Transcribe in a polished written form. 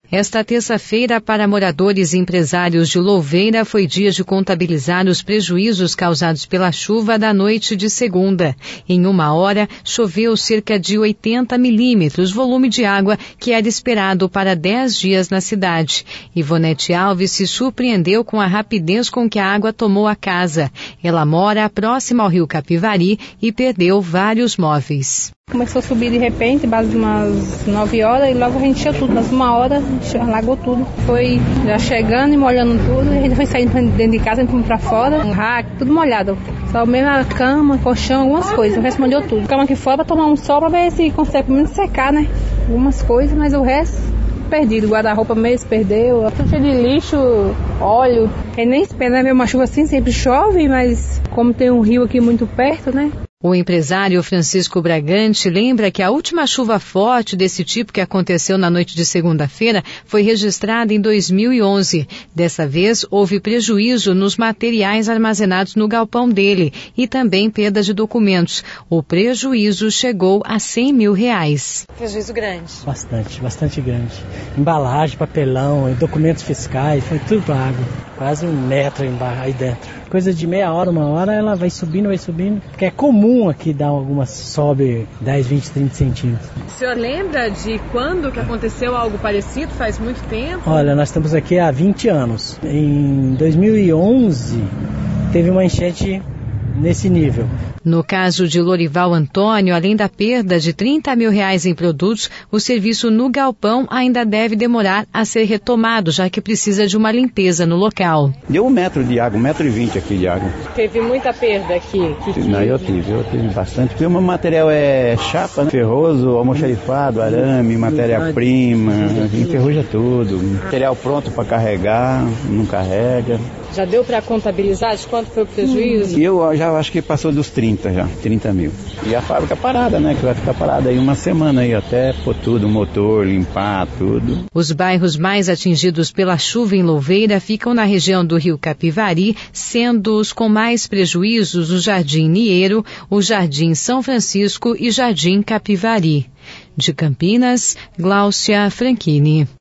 Esta terça-feira, para moradores e empresários de Louveira, foi dia de contabilizar os prejuízos causados pela chuva da noite de segunda. Em 1 hora, choveu cerca de 80 milímetros, volume de água que era esperado para 10 dias na cidade. Ivonete Alves se surpreendeu com a rapidez com que a água tomou a casa. Ela mora próxima ao rio Capivari e perdeu vários móveis. Começou a subir de repente, base de umas 9 horas, e logo a gente encheu tudo. Mas 1 hora, alagou tudo. Foi já chegando e molhando tudo, e a gente foi saindo dentro de casa, indo pra fora, um rack, tudo molhado. Só mesmo a cama, colchão, algumas coisas, o resto molhou tudo. Cama aqui fora pra tomar um sol, pra ver se consegue pelo menos secar, né? Algumas coisas, mas o resto perdido. Guarda-roupa mesmo perdeu, tudo cheio de lixo, óleo. A gente nem espera ver uma chuva assim, sempre chove, mas como tem um rio aqui muito perto, né? O empresário Francisco Bragante lembra que a última chuva forte desse tipo que aconteceu na noite de segunda-feira foi registrada em 2011. Dessa vez, houve prejuízo nos materiais armazenados no galpão dele e também perda de documentos. O prejuízo chegou a R$100 mil. Prejuízo grande? Bastante grande. Embalagem, papelão, documentos fiscais, foi tudo para água. Quase 1 metro aí dentro. Coisa de meia hora, 1 hora, ela vai subindo, porque é comum aqui dar algumas, sobe 10, 20, 30 centímetros. O senhor lembra de quando que aconteceu algo parecido? Faz muito tempo? Olha, nós estamos aqui há 20 anos. Em 2011, teve uma enchente nesse nível. No caso de Lorival Antônio, além da perda de R$30 mil em produtos, o serviço no galpão ainda deve demorar a ser retomado, já que precisa de uma limpeza no local. Deu 1 metro de água, 1,20 m aqui de água. Teve muita perda aqui? Não, eu tive bastante. Porque o meu material é chapa, né? Ferroso, almoxarifado, arame, matéria-prima, enferruja tudo. Material pronto para carregar, não carrega. Já deu para contabilizar de quanto foi o prejuízo? Eu já acho que passou dos 30 mil. E a fábrica parada, né? Que vai ficar parada aí 1 semana aí até pôr tudo, motor, limpar tudo. Os bairros mais atingidos pela chuva em Louveira ficam na região do rio Capivari, sendo os com mais prejuízos o Jardim Niero, o Jardim São Francisco e Jardim Capivari. De Campinas, Gláucia Franchini.